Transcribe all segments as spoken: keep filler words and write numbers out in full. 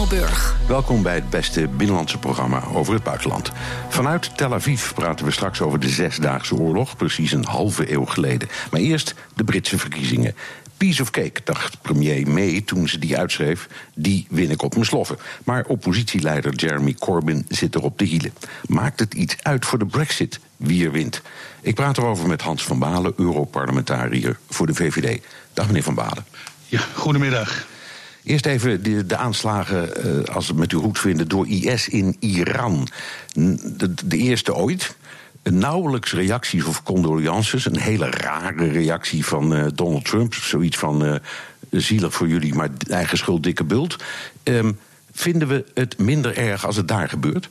Tilburg. Welkom bij het beste binnenlandse programma over het buitenland. Vanuit Tel Aviv praten we straks over de Zesdaagse Oorlog, precies een halve eeuw geleden. Maar eerst de Britse verkiezingen. Piece of cake, dacht premier May toen ze die uitschreef. Die win ik op mijn sloffen. Maar oppositieleider Jeremy Corbyn zit er op de hielen. Maakt het iets uit voor de Brexit? Wie er wint? Ik praat erover met Hans van Balen, Europarlementariër voor de V V D. Dag meneer Van Balen. Ja, goedemiddag. Eerst even de, de aanslagen, uh, als we het met u goed vinden, door I S in Iran. De, de eerste ooit. Nauwelijks reacties of condolences. Een hele rare reactie van uh, Donald Trump. Zoiets van uh, zielig voor jullie, maar eigen schuld, dikke bult. Um, vinden we het minder erg als het daar gebeurt?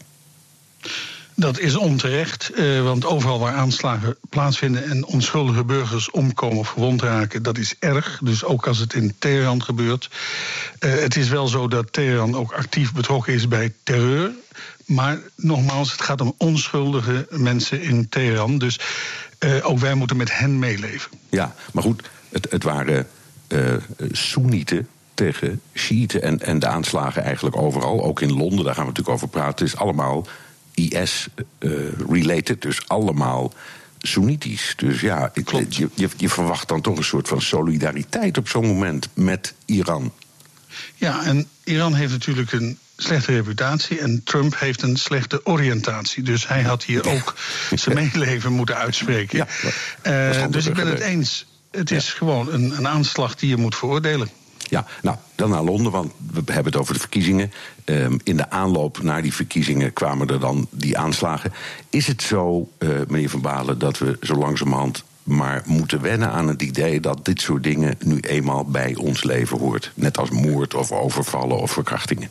Dat is onterecht, uh, want overal waar aanslagen plaatsvinden en onschuldige burgers omkomen of gewond raken, dat is erg. Dus ook als het in Teheran gebeurt. Uh, het is wel zo dat Teheran ook actief betrokken is bij terreur. Maar nogmaals, het gaat om onschuldige mensen in Teheran. Dus uh, ook wij moeten met hen meeleven. Ja, maar goed, het, het waren uh, Soenieten tegen Shiiten en, en de aanslagen eigenlijk overal. Ook in Londen, daar gaan we natuurlijk over praten. Het is allemaal I S-related, uh, dus allemaal Soenitisch. Dus ja, ik, je, je, je verwacht dan toch een soort van solidariteit op zo'n moment met Iran. Ja, en Iran heeft natuurlijk een slechte reputatie en Trump heeft een slechte oriëntatie. Dus hij had hier ook zijn medeleven moeten uitspreken. Ja, uh, dus ik ben het eens. Het is ja. gewoon een, een aanslag die je moet veroordelen. Ja, nou, dan naar Londen, want we hebben het over de verkiezingen. Um, in de aanloop naar die verkiezingen kwamen er dan die aanslagen. Is het zo, uh, meneer Van Balen, dat we zo langzamerhand maar moeten wennen aan het idee dat dit soort dingen nu eenmaal bij ons leven hoort? Net als moord of overvallen of verkrachtingen.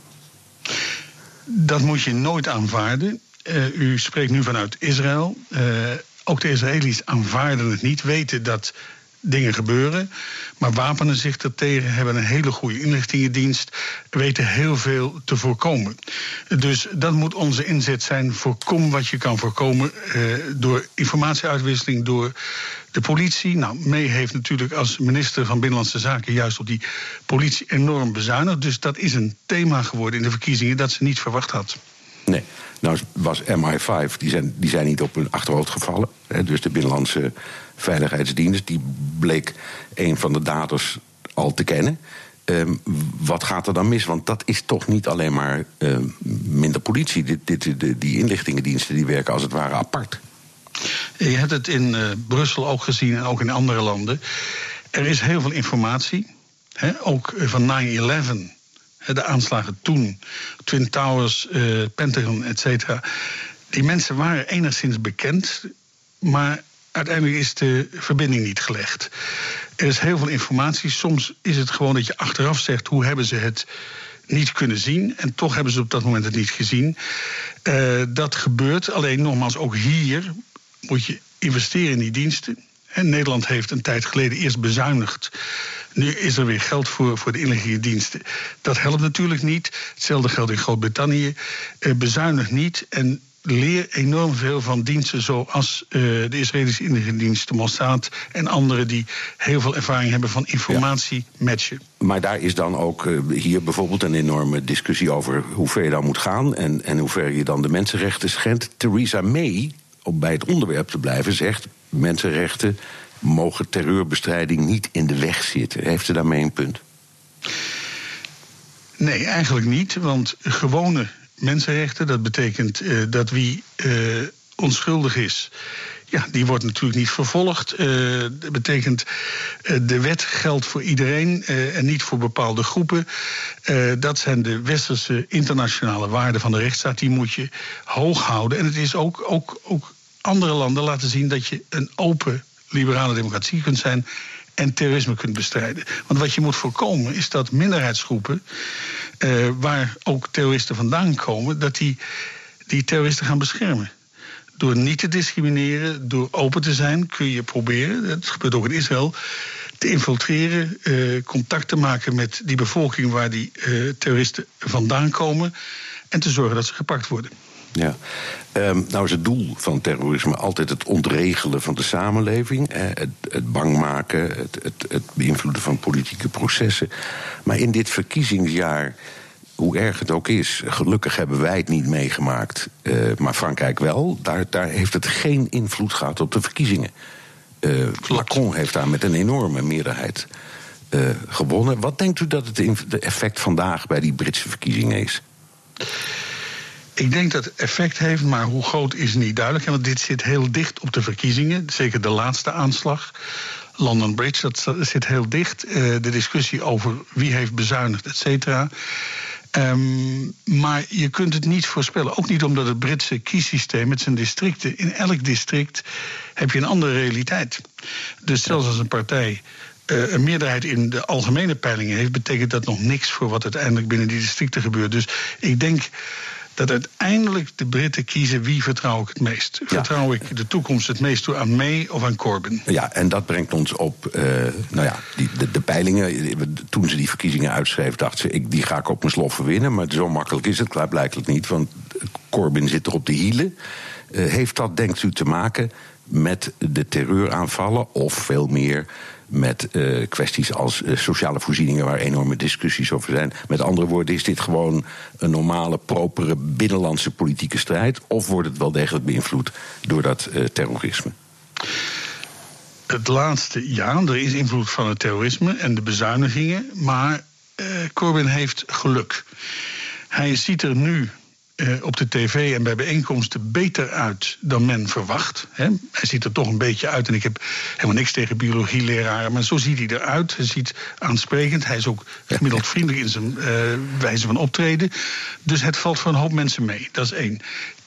Dat moet je nooit aanvaarden. Uh, u spreekt nu vanuit Israël. Uh, ook de Israëli's aanvaarden het niet, weten dat dingen gebeuren, maar wapenen zich ertegen, hebben een hele goede inlichtingendienst, weten heel veel te voorkomen. Dus dat moet onze inzet zijn. Voorkom wat je kan voorkomen uh, door informatieuitwisseling, door de politie. Nou, May heeft natuurlijk als minister van Binnenlandse Zaken juist op die politie enorm bezuinigd. Dus dat is een thema geworden in de verkiezingen dat ze niet verwacht had. Nee, nou was M I vijf, die zijn, die zijn niet op hun achterhoofd gevallen. Hè, dus de Binnenlandse Veiligheidsdienst, die bleek een van de daders al te kennen. Um, wat gaat er dan mis? Want dat is toch niet alleen maar um, minder politie. Dit, dit, de, die inlichtingendiensten die werken als het ware apart. Je hebt het in uh, Brussel ook gezien en ook in andere landen. Er is heel veel informatie, hè, ook van nine eleven. De aanslagen toen, Twin Towers, uh, Pentagon, et cetera. Die mensen waren enigszins bekend, maar uiteindelijk is de verbinding niet gelegd. Er is heel veel informatie. Soms is het gewoon dat je achteraf zegt, hoe hebben ze het niet kunnen zien? En toch hebben ze op dat moment het niet gezien. Uh, dat gebeurt. Alleen nogmaals, ook hier moet je investeren in die diensten. En Nederland heeft een tijd geleden eerst bezuinigd. Nu is er weer geld voor, voor de inlichtingendiensten. Dat helpt natuurlijk niet. Hetzelfde geldt in Groot-Brittannië. Uh, bezuinig niet en leer enorm veel van diensten zoals uh, de Israëlische inlichtingendienst, de Mossad en anderen die heel veel ervaring hebben van informatie matchen. Maar daar is dan ook uh, hier bijvoorbeeld een enorme discussie over hoe ver je dan moet gaan en, en hoe ver je dan de mensenrechten schendt. Theresa May, om bij het onderwerp te blijven, zegt mensenrechten mogen terreurbestrijding niet in de weg zitten. Heeft ze daarmee een punt? Nee, eigenlijk niet, want gewone mensenrechten, dat betekent uh, dat wie uh, onschuldig is, ja, die wordt natuurlijk niet vervolgd. Uh, dat betekent uh, de wet geldt voor iedereen uh, en niet voor bepaalde groepen. Uh, dat zijn de westerse internationale waarden van de rechtsstaat, die moet je hoog houden. En het is ook, ook, ook andere landen laten zien dat je een open liberale democratie kunt zijn en terrorisme kunt bestrijden. Want wat je moet voorkomen is dat minderheidsgroepen, uh, waar ook terroristen vandaan komen, dat die, die terroristen gaan beschermen. Door niet te discrimineren, door open te zijn, kun je proberen, dat gebeurt ook in Israël, te infiltreren, uh, contact te maken met die bevolking waar die uh, terroristen vandaan komen en te zorgen dat ze gepakt worden. Ja, um, nou is het doel van terrorisme altijd het ontregelen van de samenleving, eh, het, het bang maken, het, het, het beïnvloeden van politieke processen. Maar in dit verkiezingsjaar hoe erg het ook is, gelukkig hebben wij het niet meegemaakt, uh, maar Frankrijk wel. Daar, daar heeft het geen invloed gehad op de verkiezingen. Uh, Macron heeft daar met een enorme meerderheid uh, gewonnen. Wat denkt u dat het effect vandaag bij die Britse verkiezingen is? Ik denk dat het effect heeft, maar hoe groot is niet duidelijk. Want dit zit heel dicht op de verkiezingen, zeker de laatste aanslag. London Bridge, dat zit heel dicht. Uh, de discussie over wie heeft bezuinigd, et cetera. Um, maar je kunt het niet voorspellen. Ook niet omdat het Britse kiessysteem met zijn districten, in elk district heb je een andere realiteit. Dus zelfs als een partij uh, een meerderheid in de algemene peilingen heeft, betekent dat nog niks voor wat uiteindelijk binnen die districten gebeurt. Dus ik denk dat uiteindelijk de Britten kiezen wie vertrouw ik het meest. Ja. Vertrouw ik de toekomst het meest toe aan May of aan Corbyn? Ja, en dat brengt ons op, uh, nou ja, die, de, de peilingen. Toen ze die verkiezingen uitschreef, dacht ze, ik, die ga ik op mijn sloffen winnen. Maar zo makkelijk is het klaarblijkelijk niet, want Corbyn zit er op de hielen. Uh, heeft dat, denkt u, te maken met de terreuraanvallen of veel meer met uh, kwesties als uh, sociale voorzieningen, waar enorme discussies over zijn? Met andere woorden, is dit gewoon een normale, propere binnenlandse politieke strijd, of wordt het wel degelijk beïnvloed door dat uh, terrorisme? Het laatste, ja, er is invloed van het terrorisme en de bezuinigingen, maar uh, Corbyn heeft geluk. Hij ziet er nu Uh, op de tv en bij bijeenkomsten beter uit dan men verwacht. Hè. Hij ziet er toch een beetje uit, en ik heb helemaal niks tegen biologieleraren, maar zo ziet hij eruit. Hij ziet aansprekend, hij is ook gemiddeld vriendelijk in zijn uh, wijze van optreden. Dus het valt voor een hoop mensen mee, dat is één.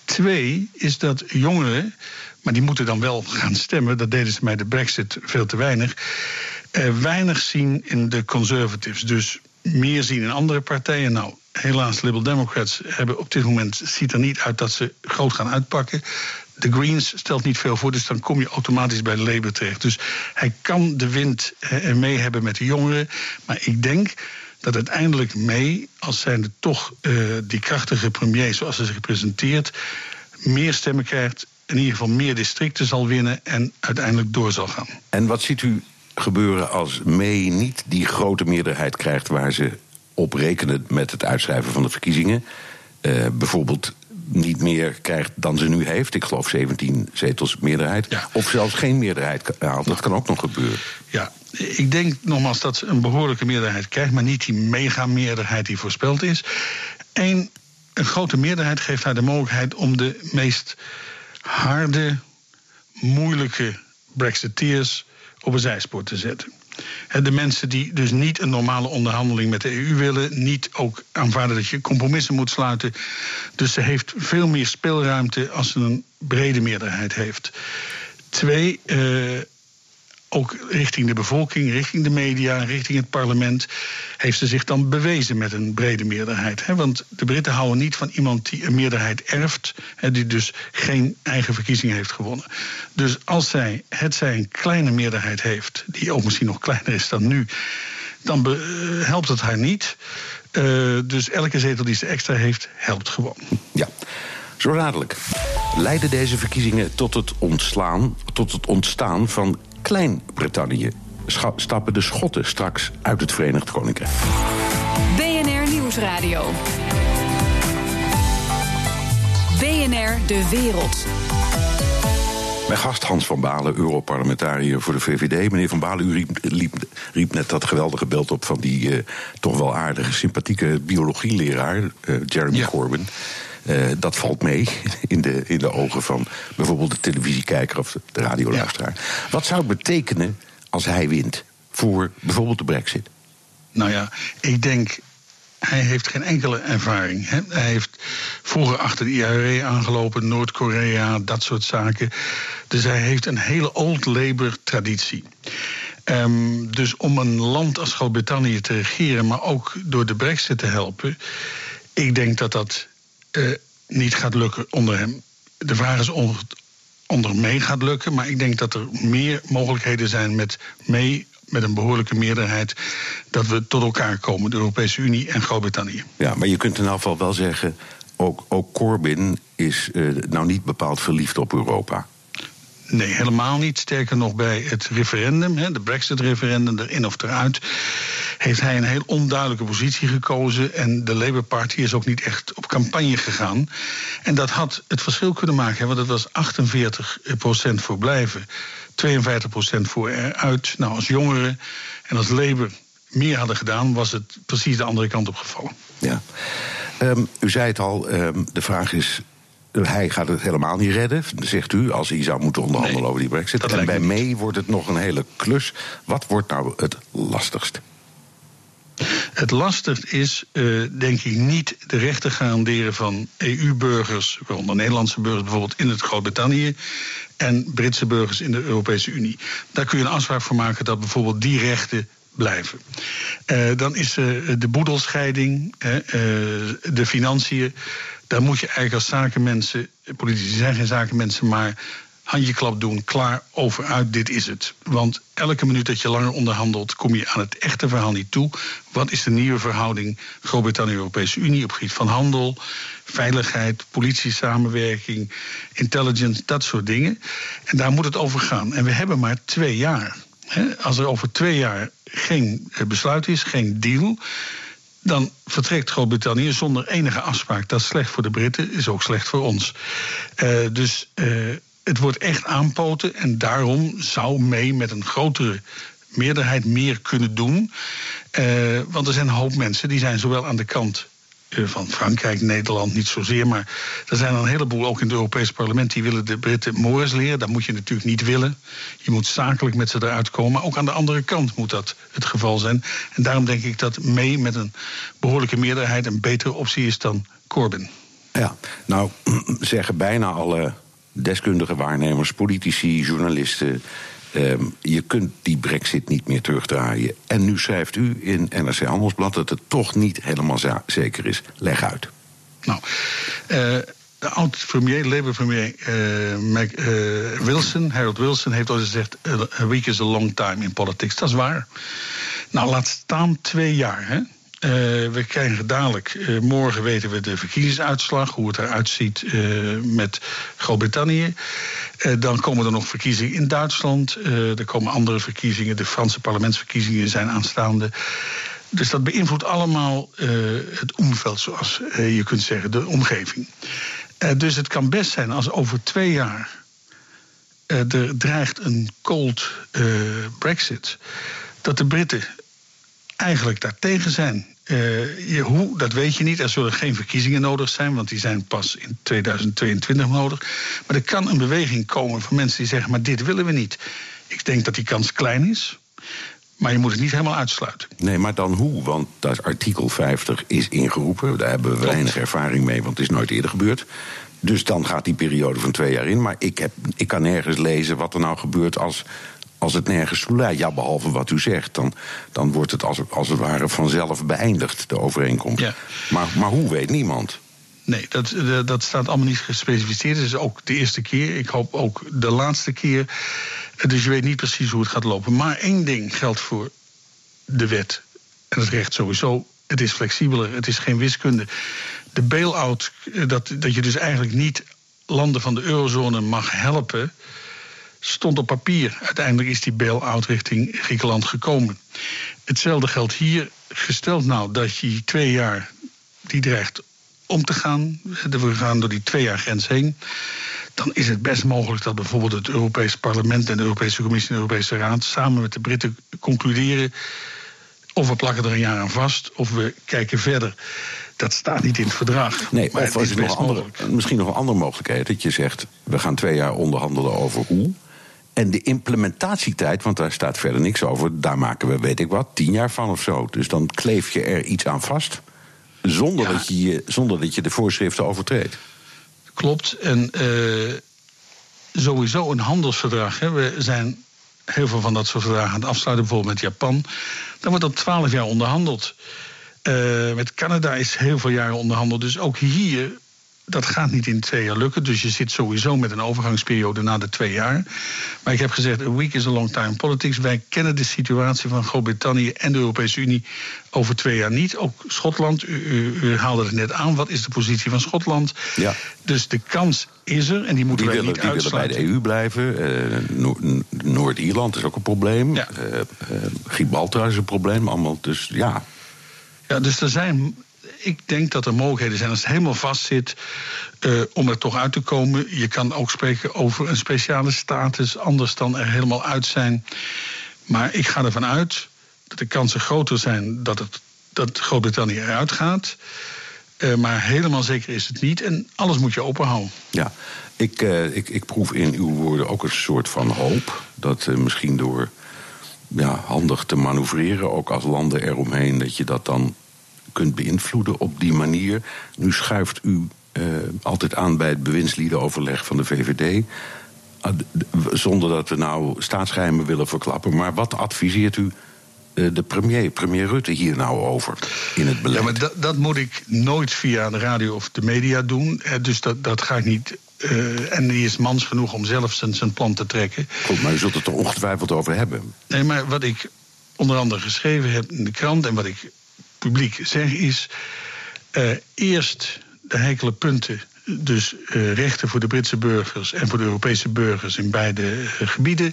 Twee is dat jongeren, maar die moeten dan wel gaan stemmen, dat deden ze bij de Brexit veel te weinig, uh, weinig zien in de Conservatives, dus meer zien in andere partijen. Nou, helaas, Liberal Democrats hebben op dit moment, ziet er niet uit dat ze groot gaan uitpakken. De Greens stelt niet veel voor, dus dan kom je automatisch bij de Labour terecht. Dus hij kan de wind er mee hebben met de jongeren. Maar ik denk dat uiteindelijk May, als zijnde toch uh, die krachtige premier zoals ze zich presenteert, meer stemmen krijgt, in ieder geval meer districten zal winnen en uiteindelijk door zal gaan. En wat ziet u gebeuren als May niet die grote meerderheid krijgt waar ze op rekenen met het uitschrijven van de verkiezingen? Uh, bijvoorbeeld niet meer krijgt dan ze nu heeft, ik geloof zeventien zetels meerderheid, ja. Of zelfs geen meerderheid haalt. Dat kan ook nog gebeuren. Ja, ik denk nogmaals dat ze een behoorlijke meerderheid krijgt, maar niet die mega-meerderheid die voorspeld is. Eén, een grote meerderheid geeft haar de mogelijkheid om de meest harde, moeilijke Brexiteers op een zijspoor te zetten. De mensen die dus niet een normale onderhandeling met de E U willen, niet ook aanvaarden dat je compromissen moet sluiten. Dus ze heeft veel meer speelruimte als ze een brede meerderheid heeft. Twee, uh, ook richting de bevolking, richting de media, richting het parlement, heeft ze zich dan bewezen met een brede meerderheid. Hè? Want de Britten houden niet van iemand die een meerderheid erft, hè, die dus geen eigen verkiezingen heeft gewonnen. Dus als zij, het zij een kleine meerderheid heeft, die ook misschien nog kleiner is dan nu, dan be, uh, helpt het haar niet. Uh, dus elke zetel die ze extra heeft, helpt gewoon. Ja. Zo dadelijk. Leiden deze verkiezingen tot het ontslaan, tot het ontstaan van Klein-Brittannië? Scha- stappen de Schotten straks uit het Verenigd Koninkrijk? B N R Nieuwsradio. B N R De Wereld. Mijn gast Hans van Balen, Europarlementariër voor de V V D. Meneer van Balen, u riep, riep, riep net dat geweldige beeld op van die uh, toch wel aardige, sympathieke biologieleraar, uh, Jeremy ja. Corbyn. Uh, dat valt mee in de, in de ogen van bijvoorbeeld de televisiekijker of de radioluisteraar. Ja. Wat zou het betekenen als hij wint voor bijvoorbeeld de Brexit? Nou ja, ik denk, hij heeft geen enkele ervaring. Hè. Hij heeft vroeger achter de I R A aangelopen, Noord-Korea, dat soort zaken. Dus hij heeft een hele old Labour-traditie. Um, dus om een land als Groot-Brittannië te regeren, maar ook door de Brexit te helpen, ik denk dat dat Uh, niet gaat lukken onder hem. De vraag is of het onder May gaat lukken, maar ik denk dat er meer mogelijkheden zijn met May, met een behoorlijke meerderheid, dat we tot elkaar komen, de Europese Unie en Groot-Brittannië. Ja, maar je kunt in elk geval wel zeggen, ook, ook Corbyn is uh, nou niet bepaald verliefd op Europa. Nee, helemaal niet. Sterker nog, bij het referendum, hè, de Brexit-referendum, erin of eruit, heeft hij een heel onduidelijke positie gekozen. En de Labour Party is ook niet echt op campagne gegaan. En dat had het verschil kunnen maken, want het was achtenveertig procent voor blijven, tweeënvijftig procent voor eruit. Nou, als jongeren en als Labour meer hadden gedaan, was het precies de andere kant op gevallen. Ja. Um, u zei het al, um, de vraag is, hij gaat het helemaal niet redden, zegt u, als hij zou moeten onderhandelen nee, over die Brexit. En bij May wordt het nog een hele klus. Wat wordt nou het lastigst? Het lastigst is, uh, denk ik, niet de rechten garanderen van E U-burgers, waaronder Nederlandse burgers bijvoorbeeld in het Groot-Brittannië, en Britse burgers in de Europese Unie. Daar kun je een afspraak voor maken dat bijvoorbeeld die rechten blijven. Uh, dan is uh, de boedelscheiding, uh, de financiën. Daar moet je eigenlijk als zakenmensen, politici zijn geen zakenmensen, maar handjeklap doen, klaar, over, uit, dit is het. Want elke minuut dat je langer onderhandelt, kom je aan het echte verhaal niet toe. Wat is de nieuwe verhouding Groot-Brittannië-Europese Unie op het gebied van handel, veiligheid, politie-samenwerking, intelligence, dat soort dingen. En daar moet het over gaan. En we hebben maar twee jaar. Als er over twee jaar geen besluit is, geen deal, dan vertrekt Groot-Brittannië zonder enige afspraak. Dat is slecht voor de Britten, is ook slecht voor ons. Uh, dus uh, het wordt echt aanpoten en daarom zou May met een grotere meerderheid meer kunnen doen. Uh, want er zijn een hoop mensen die zijn zowel aan de kant van Frankrijk, Nederland niet zozeer, maar er zijn er een heleboel ook in het Europees Parlement die willen de Britten mores leren. Dat moet je natuurlijk niet willen. Je moet zakelijk met ze eruit komen. Maar ook aan de andere kant moet dat het geval zijn. En daarom denk ik dat May met een behoorlijke meerderheid een betere optie is dan Corbyn. Ja, nou zeggen bijna alle deskundige waarnemers, politici, journalisten, Um, je kunt die Brexit niet meer terugdraaien. En nu schrijft u in N R C Handelsblad dat het toch niet helemaal za- zeker is. Leg uit. Nou, uh, de oud-premier, Labour-premier uh, Mac, uh, Wilson, Harold Wilson, heeft ooit gezegd: a week is a long time in politics. Dat is waar. Nou, laat staan twee jaar, hè. Uh, we krijgen dadelijk, uh, morgen weten we de verkiezingsuitslag, hoe het eruit ziet uh, met Groot-Brittannië. Uh, dan komen er nog verkiezingen in Duitsland. Uh, er komen andere verkiezingen, de Franse parlementsverkiezingen zijn aanstaande. Dus dat beïnvloedt allemaal uh, het omveld, zoals uh, je kunt zeggen, de omgeving. Uh, dus het kan best zijn als over twee jaar uh, er dreigt een cold uh, Brexit, dat de Britten eigenlijk daartegen zijn. Uh, je, hoe, dat weet je niet. Er zullen geen verkiezingen nodig zijn, want die zijn pas in tweeduizend tweeëntwintig nodig. Maar er kan een beweging komen van mensen die zeggen, maar dit willen we niet. Ik denk dat die kans klein is, maar je moet het niet helemaal uitsluiten. Nee, maar dan hoe? Want dat artikel vijftig is ingeroepen. Daar hebben we Klopt. weinig ervaring mee, want het is nooit eerder gebeurd. Dus dan gaat die periode van twee jaar in. Maar ik, heb, ik kan nergens lezen wat er nou gebeurt als Als het nergens toe leidt, ja, behalve wat u zegt, dan, dan wordt het als, als het ware vanzelf beëindigd, de overeenkomst. Ja. Maar, maar hoe weet niemand? Nee, dat, dat staat allemaal niet gespecificeerd. Het is ook de eerste keer. Ik hoop ook de laatste keer. Dus je weet niet precies hoe het gaat lopen. Maar één ding geldt voor de wet en het recht sowieso. Het is flexibeler, het is geen wiskunde. De bail-out, dat, dat je dus eigenlijk niet landen van de eurozone mag helpen, stond op papier. Uiteindelijk is die bail-out richting Griekenland gekomen. Hetzelfde geldt hier. Gesteld nou dat je twee jaar die dreigt om te gaan, we gaan door die twee jaar grens heen, dan is het best mogelijk dat bijvoorbeeld het Europese Parlement en de Europese Commissie en de Europese Raad samen met de Britten concluderen of we plakken er een jaar aan vast of we kijken verder. Dat staat niet in het verdrag. Nee, maar of het is is nog best andere, mogelijk. misschien nog een andere mogelijkheid, dat je zegt, we gaan twee jaar onderhandelen over hoe. En de implementatietijd, want daar staat verder niks over, daar maken we, weet ik wat, tien jaar van of zo. Dus dan kleef je er iets aan vast, zonder, ja. dat, je, zonder dat je de voorschriften overtreedt. Klopt. En uh, sowieso een handelsverdrag. Hè. We zijn heel veel van dat soort verdragen aan het afsluiten, bijvoorbeeld met Japan. Dan wordt dat twaalf jaar onderhandeld. Uh, met Canada is heel veel jaren onderhandeld. Dus ook hier, dat gaat niet in twee jaar lukken. Dus je zit sowieso met een overgangsperiode na de twee jaar. Maar ik heb gezegd, a week is a long time in politics. Wij kennen de situatie van Groot-Brittannië en de Europese Unie over twee jaar niet. Ook Schotland, u, u, u haalde het net aan. Wat is de positie van Schotland? Ja. Dus de kans is er en die moeten die wij willen, niet die uitsluiten. willen bij de E U blijven. Uh, Noord- Noord-Ierland is ook een probleem. Ja. Uh, uh, Gibraltar is een probleem. Allemaal, dus ja. Ja, dus er zijn... Ik denk dat er mogelijkheden zijn als het helemaal vast zit uh, om er toch uit te komen. Je kan ook spreken over een speciale status, anders dan er helemaal uit zijn. Maar ik ga ervan uit dat de kansen groter zijn dat, het, dat Groot-Brittannië eruit gaat. Uh, maar helemaal zeker is het niet. En alles moet je openhouden. Ja, ik, uh, ik, ik proef in uw woorden ook een soort van hoop. Dat uh, misschien door ja, handig te manoeuvreren, ook als landen eromheen, dat je dat dan kunt beïnvloeden op die manier. Nu schuift u uh, altijd aan bij het bewindsliedenoverleg van de V V D. Uh, zonder dat we nou staatsgeheimen willen verklappen. Maar wat adviseert u uh, de premier, premier Rutte, hier nou over in het beleid? Ja, maar dat, dat moet ik nooit via de radio of de media doen. Uh, dus dat, dat ga ik niet. Uh, en die is mans genoeg om zelf zijn, zijn plan te trekken. Goed, maar u zult het er ongetwijfeld over hebben. Nee, maar wat ik onder andere geschreven heb in de krant en wat ik publiek zeg is, uh, eerst de heikele punten, dus uh, rechten voor de Britse burgers en voor de Europese burgers in beide uh, gebieden.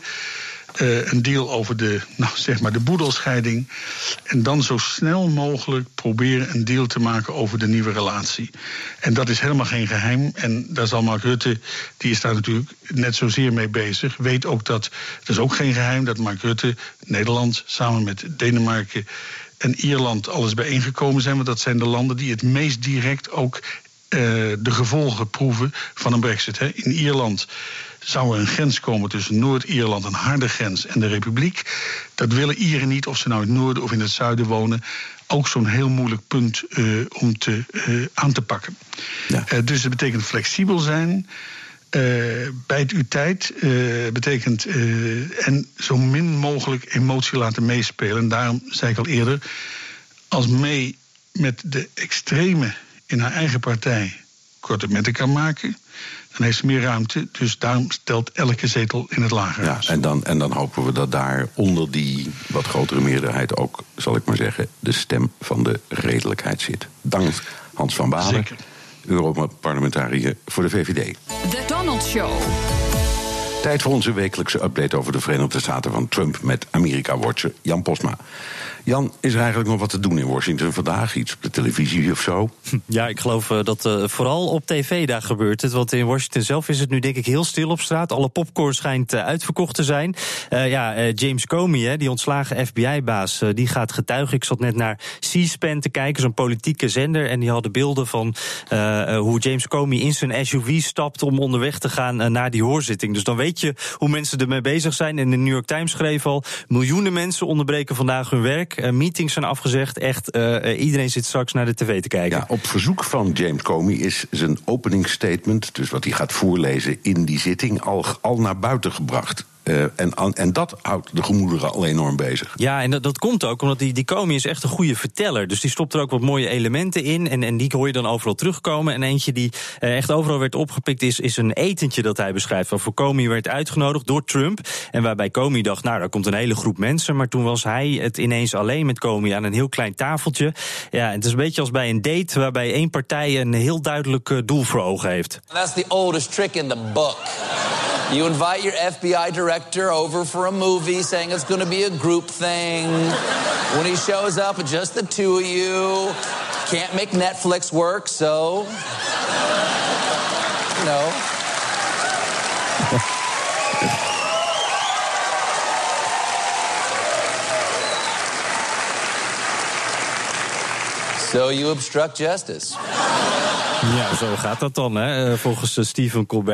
Uh, een deal over de, nou, zeg maar de boedelscheiding. En dan zo snel mogelijk proberen een deal te maken over de nieuwe relatie. En dat is helemaal geen geheim. En daar zal Mark Rutte, die is daar natuurlijk net zozeer mee bezig, weet ook dat, het is ook geen geheim dat Mark Rutte, Nederland, samen met Denemarken en Ierland alles bijeengekomen zijn. Want dat zijn de landen die het meest direct ook uh, de gevolgen proeven van een brexit. Hè. In Ierland zou er een grens komen tussen Noord-Ierland, een harde grens, en de Republiek. Dat willen Ieren niet, of ze nou in het noorden of in het zuiden wonen. Ook zo'n heel moeilijk punt uh, om te, uh, aan te pakken. Ja. Uh, dus het betekent flexibel zijn. Uh, bijt uw tijd uh, betekent uh, en zo min mogelijk emotie laten meespelen. En daarom zei ik al eerder, als mee met de extreme in haar eigen partij korte metten kan maken, dan heeft ze meer ruimte. Dus daarom stelt elke zetel in het lagerhuis. Ja, en dan, en dan hopen we dat daar onder die wat grotere meerderheid ook, zal ik maar zeggen, de stem van de redelijkheid zit. Dank Hans van Balen. Zeker. Europarlementariër voor de V V D. The Donald Show. Tijd voor onze wekelijkse update over de Verenigde Staten van Trump met Amerika-watcher Jan Posma. Jan, is er eigenlijk nog wat te doen in Washington vandaag? Iets op de televisie of zo? Ja, ik geloof dat uh, vooral op tv daar gebeurt het. Want in Washington zelf is het nu denk ik heel stil op straat. Alle popcorn schijnt uh, uitverkocht te zijn. Uh, ja, uh, James Comey, hè, die ontslagen F B I-baas, uh, die gaat getuigen. Ik zat net naar C-SPAN te kijken, zo'n politieke zender. En die hadden beelden van uh, uh, hoe James Comey in zijn S U V stapt om onderweg te gaan uh, naar die hoorzitting. Dus dan weet je hoe mensen ermee bezig zijn. En de New York Times schreef al, miljoenen mensen onderbreken vandaag hun werk. Uh, meetings zijn afgezegd. Echt, uh, iedereen zit straks naar de tv te kijken. Ja, op verzoek van James Comey is zijn opening statement, dus wat hij gaat voorlezen in die zitting, al, al naar buiten gebracht. Uh, en, en dat houdt de gemoederen al enorm bezig. Ja, en dat, dat komt ook omdat die, die Comey is echt een goede verteller. Dus die stopt er ook wat mooie elementen in. En, en die hoor je dan overal terugkomen. En eentje die uh, echt overal werd opgepikt is, is een etentje dat hij beschrijft. Waarvoor Comey werd uitgenodigd door Trump. En waarbij Comey dacht, nou, daar komt een hele groep mensen. Maar toen was hij het ineens alleen met Comey aan een heel klein tafeltje. Ja, het is een beetje als bij een date waarbij één partij een heel duidelijk uh, doel voor ogen heeft. That's the oldest trick in the book. You invite your F B I director over for a movie saying it's going to be a group thing. When he shows up, it's just the two of you. Can't make Netflix work, so... You know... So you obstruct justice. Ja, zo gaat dat dan, hè, volgens Stephen Colbert.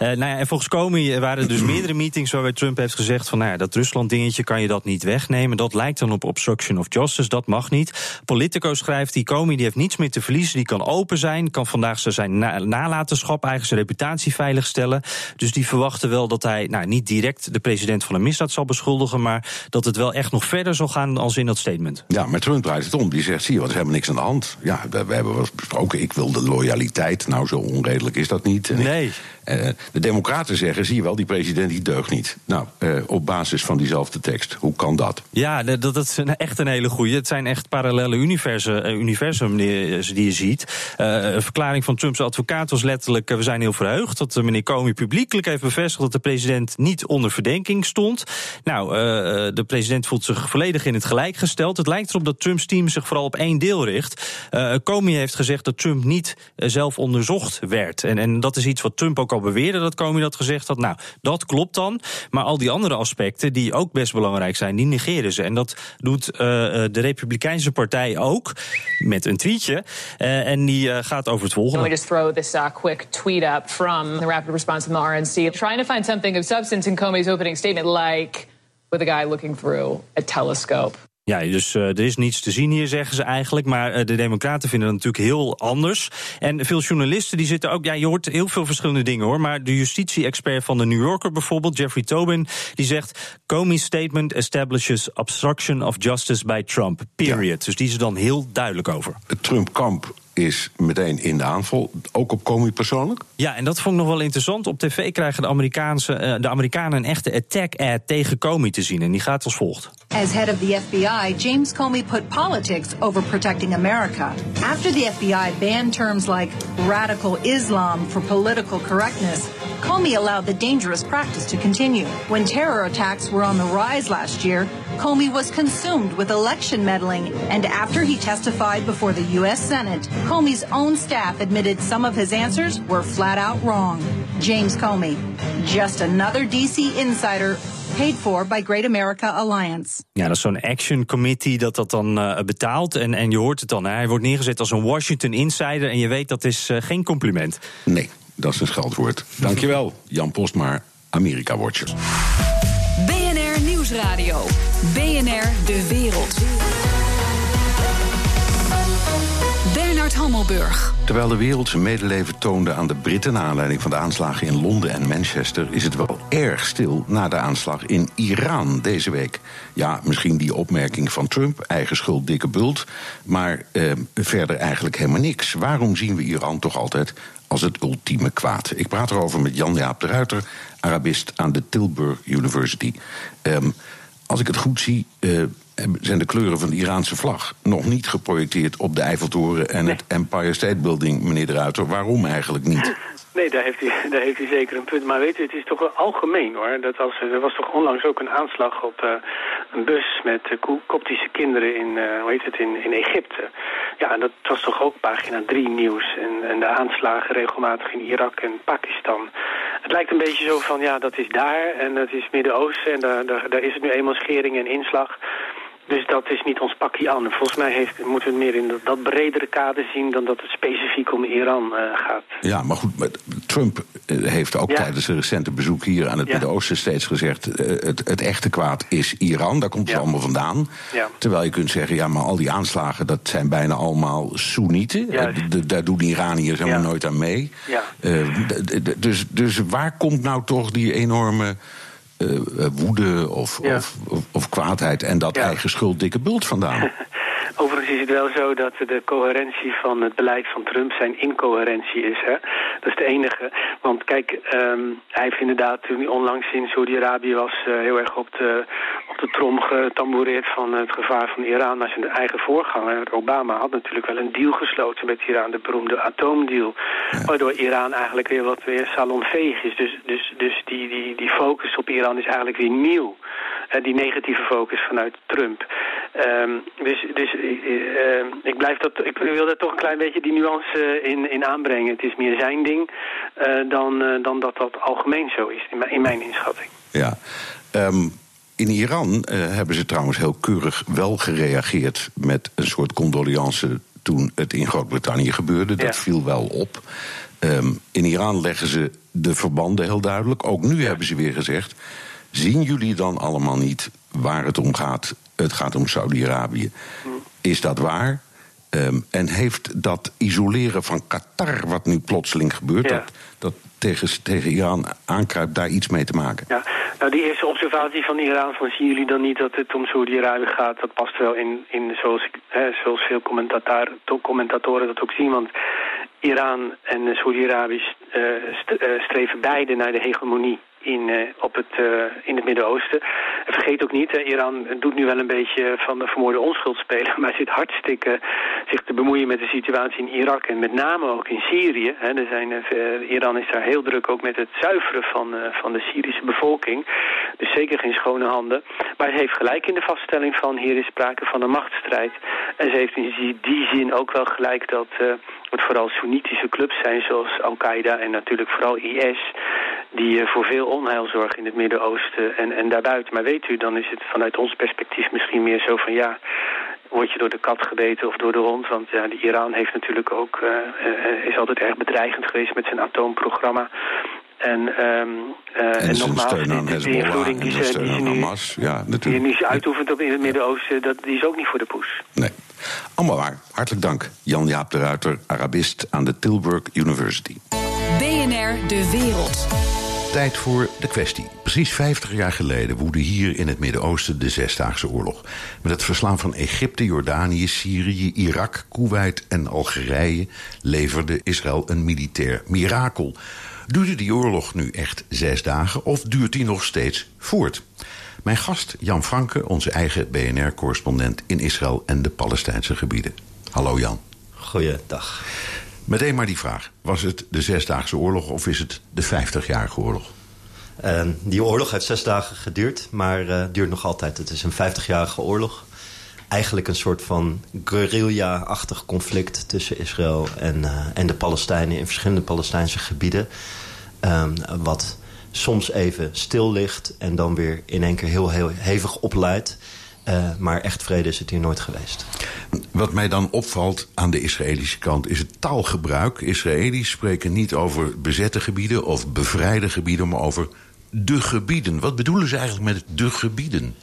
nou ja, en volgens Comey waren er dus meerdere meetings waarbij Trump heeft gezegd van, nou ja, dat Rusland-dingetje kan je dat niet wegnemen. Dat lijkt dan op obstruction of justice, dat mag niet. Politico schrijft, die Comey die heeft niets meer te verliezen, die kan open zijn, kan vandaag zijn na- nalatenschap, eigen zijn reputatie veiligstellen. Dus die verwachten wel dat hij nou, niet direct de president van een misdaad zal beschuldigen, maar dat het wel echt nog verder zal gaan als in dat statement. Ja, maar Trump draait het om. Die zegt, zie je, wat is helemaal niks aan de hand. Ja, we, we hebben wel eens besproken, ik wil de loyaliteit. Nou, zo onredelijk is dat niet. En nee. Ik, uh, de democraten zeggen, zie je wel, die president die deugt niet. Nou, uh, op basis van diezelfde tekst. Hoe kan dat? Ja, dat, dat is een, echt een hele goeie. Het zijn echt parallele universen, uh, universum die, die je ziet. Uh, een verklaring van Trumps advocaat was letterlijk, uh, we zijn heel verheugd dat uh, meneer Comey publiekelijk heeft bevestigd dat de president niet onder verdenking stond. Nou, uh, de president voelt zich volledig in het gelijk gesteld. Het lijkt erop dat Trumps team zich vooral op één deel richt. Uh, Comey heeft gezegd dat Trump niet uh, zelf onderzocht werd. En, en dat is iets wat Trump ook al beweerde, dat Comey dat gezegd had. Nou, dat klopt dan. Maar al die andere aspecten, die ook best belangrijk zijn, die negeren ze. En dat doet uh, de Republikeinse partij ook, met een tweetje. Uh, en die uh, gaat over het volgende. Let me just throw this uh, quick tweet up from the rapid response from the R N C. Trying to find something of substance in Comey's opening statement, like with a guy looking through a telescope. Ja, dus uh, er is niets te zien hier, zeggen ze eigenlijk. Maar uh, de democraten vinden dat natuurlijk heel anders. En veel journalisten die zitten ook... Ja, je hoort heel veel verschillende dingen, hoor. Maar de justitie-expert van de New Yorker bijvoorbeeld, Jeffrey Tobin, die zegt, Comey's statement establishes obstruction of justice by Trump. Period. Ja. Dus die is er dan heel duidelijk over. Het Trump-kamp is meteen in de aanval, ook op Comey persoonlijk? Ja, en dat vond ik nog wel interessant. Op tv krijgen de, Amerikaanse, uh, de Amerikanen een echte attack-ad tegen Comey te zien. En die gaat als volgt. As head of the F B I, James Comey put politics over protecting America. After the F B I banned terms like radical Islam for political correctness, Comey allowed the dangerous practice to continue. When terror attacks were on the rise last year, Comey was consumed with election meddling, and after he testified before the U S Senate, Comey's own staff admitted some of his answers were flat out wrong. James Comey, just another D C insider paid for by Great America Alliance. Ja, dat is zo'n action committee dat dat dan uh, betaalt. En, en je hoort het dan, hè. Hij wordt neergezet als een Washington insider. En je weet, dat is uh, geen compliment. Nee, dat is een scheldwoord. Dankjewel, Jan Postma, Amerika Watcher. B N R Nieuwsradio. B N R De Wereld. Bernard Hammelburg. Terwijl de wereld zijn medeleven toonde aan de Britten naar aanleiding van de aanslagen in Londen en Manchester, is het wel erg stil na de aanslag in Iran deze week. Ja, misschien die opmerking van Trump, eigen schuld, dikke bult, maar eh, verder eigenlijk helemaal niks. Waarom zien we Iran toch altijd als het ultieme kwaad? Ik praat erover met Jan-Jaap de Ruiter, Arabist aan de Tilburg University. Um, als ik het goed zie, uh, zijn de kleuren van de Iraanse vlag nog niet geprojecteerd op de Eiffeltoren en nee. het Empire State Building, meneer de Ruiter. Waarom eigenlijk niet? Nee, daar heeft, hij, daar heeft hij zeker een punt. Maar weet u, het is toch wel algemeen, hoor. Dat als, er was toch onlangs ook een aanslag op uh, een bus met uh, koptische kinderen in, uh, hoe heet het, in, in Egypte. Ja, en dat was toch ook pagina drie nieuws. En, en de aanslagen regelmatig in Irak en Pakistan. Het lijkt een beetje zo van, ja, dat is daar en dat is Midden-Oosten en daar, daar, daar is het nu eenmaal schering en inslag. Dus dat is niet ons pakje aan. Volgens mij heeft, moeten we het meer in dat, dat bredere kader zien dan dat het specifiek om Iran uh, gaat. Ja, maar goed, maar Trump heeft ook ja. tijdens een recente bezoek hier aan het ja. Midden-Oosten steeds gezegd, uh, het, het echte kwaad is Iran, daar komt het ja. allemaal vandaan. Ja. Terwijl je kunt zeggen, ja, maar al die aanslagen, dat zijn bijna allemaal Soenieten. Uh, daar doen de Iraniërs helemaal ja. nooit aan mee. Ja. Uh, d- d- dus, dus waar komt nou toch die enorme Uh, woede of, ja. of, of, of kwaadheid en dat ja. eigen schuld dikke bult vandaan? Overigens is het wel zo dat de coherentie van het beleid van Trump zijn incoherentie is. Hè? Dat is de enige. Want kijk, um, hij heeft inderdaad toen hij onlangs in Saudi-Arabië was uh, heel erg op de, op de trom getamboureerd van het gevaar van Iran. Maar zijn eigen voorganger, Obama, had natuurlijk wel een deal gesloten met Iran, de beroemde atoomdeal. Ja. Waardoor Iran eigenlijk weer wat weer salonveeg is. Dus, dus, dus die, die, die focus op Iran is eigenlijk weer nieuw. Uh, die negatieve focus vanuit Trump. Um, dus dus uh, uh, ik, blijf dat, ik wil daar toch een klein beetje die nuance in, in aanbrengen. Het is meer zijn ding uh, dan, uh, dan dat dat algemeen zo is, in mijn, in mijn inschatting. Ja, um, in Iran uh, hebben ze trouwens heel keurig wel gereageerd met een soort condoleance toen het in Groot-Brittannië gebeurde. Dat ja. viel wel op. Um, in Iran leggen ze de verbanden heel duidelijk. Ook nu ja. hebben ze weer gezegd, zien jullie dan allemaal niet waar het om gaat? Het gaat om Saudi-Arabië. Hmm. Is dat waar? Um, en heeft dat isoleren van Qatar, wat nu plotseling gebeurt, ja. dat, dat tegen, tegen Iran aankruipt, daar iets mee te maken? Ja, nou die eerste observatie van Iran, van zien jullie dan niet dat het om Saudi-Arabië gaat, dat past wel in, in zoals, hè, zoals veel commentatoren dat ook zien, want Iran en Saudi-Arabië uh, st- uh, streven beide naar de hegemonie in, uh, op het, uh, in het Midden-Oosten. En vergeet ook niet, uh, Iran doet nu wel een beetje van de vermoorde onschuld spelen, maar zit hartstikke zich te bemoeien met de situatie in Irak en met name ook in Syrië. Hè. Er zijn, uh, Iran is daar heel druk ook met het zuiveren van, uh, van de Syrische bevolking. Dus zeker geen schone handen. Maar ze heeft gelijk in de vaststelling van hier is sprake van een machtsstrijd. En ze heeft in die zin ook wel gelijk dat uh, het vooral Soenitische clubs zijn zoals Al-Qaeda en natuurlijk vooral I S, die uh, voor veel onheil zorgen in het Midden-Oosten en, en daarbuiten. Maar weet u, dan is het vanuit ons perspectief misschien meer zo van ja, word je door de kat gebeten of door de hond? Want ja, de Iran heeft natuurlijk ook, uh, uh, is altijd erg bedreigend geweest met zijn atoomprogramma. En, um, uh, en, en nogmaals, de, de, de invloeding die ze, die ze nu, Hamas, ja, die nu ze uitoefent op in het Midden-Oosten, dat, die is ook niet voor de poes. Nee. Allemaal waar. Hartelijk dank. Jan-Jaap de Ruiter, Arabist aan de Tilburg University. B N R De Wereld. Tijd voor de kwestie. Precies vijftig jaar geleden woedde hier in het Midden-Oosten de Zesdaagse Oorlog. Met het verslaan van Egypte, Jordanië, Syrië, Irak, Koeweit en Algerije leverde Israël een militair mirakel. Duurde die oorlog nu echt zes dagen of duurt die nog steeds voort? Mijn gast Jan Franke, onze eigen B N R-correspondent in Israël en de Palestijnse gebieden. Hallo Jan. Goeiedag. Meteen maar die vraag. Was het de Zesdaagse Oorlog of is het de vijftigjarige oorlog? Uh, die oorlog heeft zes dagen geduurd, maar uh, duurt nog altijd. Het is een vijftigjarige oorlog. Eigenlijk een soort van guerrilla-achtig conflict tussen Israël en, uh, en de Palestijnen in verschillende Palestijnse gebieden. Um, wat soms even stil ligt en dan weer in één keer heel, heel hevig opleidt. Uh, maar echt vrede is het hier nooit geweest. Wat mij dan opvalt aan de Israëlische kant is het taalgebruik. Israëli's spreken niet over bezette gebieden of bevrijde gebieden, maar over de gebieden. Wat bedoelen ze eigenlijk met de gebieden?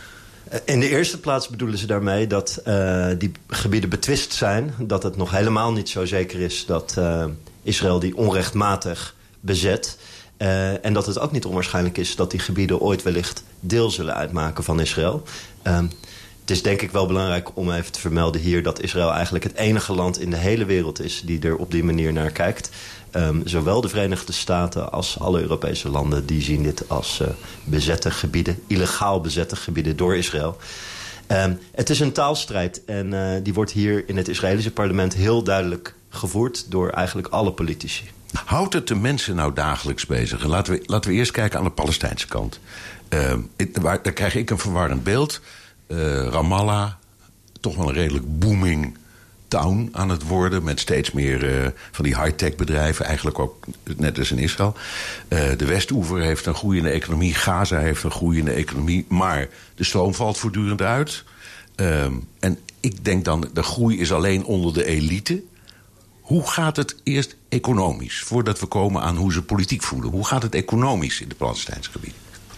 In de eerste plaats bedoelen ze daarmee dat uh, die gebieden betwist zijn. Dat het nog helemaal niet zo zeker is dat uh, Israël die onrechtmatig bezet. Uh, en dat het ook niet onwaarschijnlijk is dat die gebieden ooit wellicht deel zullen uitmaken van Israël. Um, het is denk ik wel belangrijk om even te vermelden hier dat Israël eigenlijk het enige land in de hele wereld is die er op die manier naar kijkt. Um, zowel de Verenigde Staten als alle Europese landen die zien dit als uh, bezette gebieden, illegaal bezette gebieden door Israël. Um, het is een taalstrijd en uh, die wordt hier in het Israëlische parlement heel duidelijk gevoerd door eigenlijk alle politici. Houdt het de mensen nou dagelijks bezig? En laten we, laten we eerst kijken aan de Palestijnse kant. Uh, ik, waar, daar krijg ik een verwarrend beeld. Uh, Ramallah, toch wel een redelijk booming town aan het worden, met steeds meer uh, van die high-tech bedrijven, eigenlijk ook net als in Israël. Uh, de Westoever heeft een groeiende economie, Gaza heeft een groeiende economie, maar de stroom valt voortdurend uit. Uh, en ik denk dan, de groei is alleen onder de elite. Hoe gaat het eerst economisch, voordat we komen aan hoe ze politiek voelen? Hoe gaat het economisch in de Palestijnse gebieden?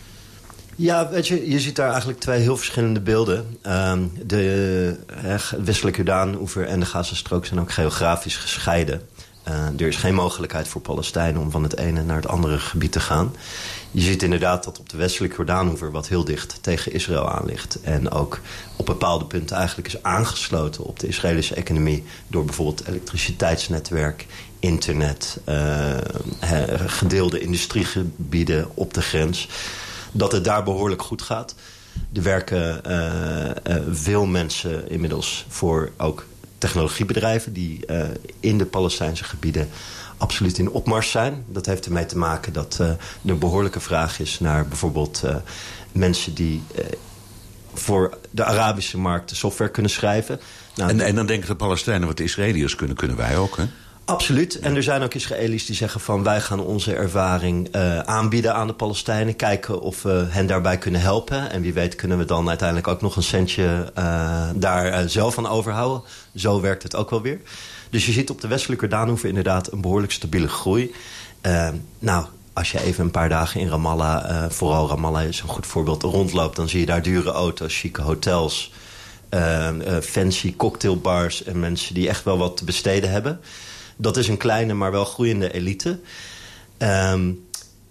Ja, weet je, je ziet daar eigenlijk twee heel verschillende beelden. Uh, de uh, westelijke Jordaan-oever en de Gazastrook zijn ook geografisch gescheiden. Uh, er is geen mogelijkheid voor Palestijnen om van het ene naar het andere gebied te gaan. Je ziet inderdaad dat op de westelijke Jordaan-oever, wat heel dicht tegen Israël aan ligt, en ook op bepaalde punten eigenlijk is aangesloten op de Israëlische economie door bijvoorbeeld elektriciteitsnetwerk, internet, uh, gedeelde industriegebieden op de grens, dat het daar behoorlijk goed gaat. Er werken uh, uh, veel mensen inmiddels voor ook technologiebedrijven die uh, in de Palestijnse gebieden absoluut in opmars zijn. Dat heeft ermee te maken dat uh, er een behoorlijke vraag is naar bijvoorbeeld uh, mensen die uh, voor de Arabische markt de software kunnen schrijven. Nou, en, en dan denken de Palestijnen, wat de Israëliërs kunnen, kunnen wij ook, hè? Absoluut. En er zijn ook Israëli's die zeggen van... wij gaan onze ervaring uh, aanbieden aan de Palestijnen. Kijken of we hen daarbij kunnen helpen. En wie weet kunnen we dan uiteindelijk ook nog een centje uh, daar uh, zelf aan overhouden. Zo werkt het ook wel weer. Dus je ziet op de westelijke Jordaanoever inderdaad een behoorlijk stabiele groei. Uh, nou, als je even een paar dagen in Ramallah... Uh, vooral Ramallah is een goed voorbeeld, rondloopt... dan zie je daar dure auto's, chique hotels... Uh, uh, fancy cocktailbars en mensen die echt wel wat te besteden hebben... Dat is een kleine, maar wel groeiende elite. Um,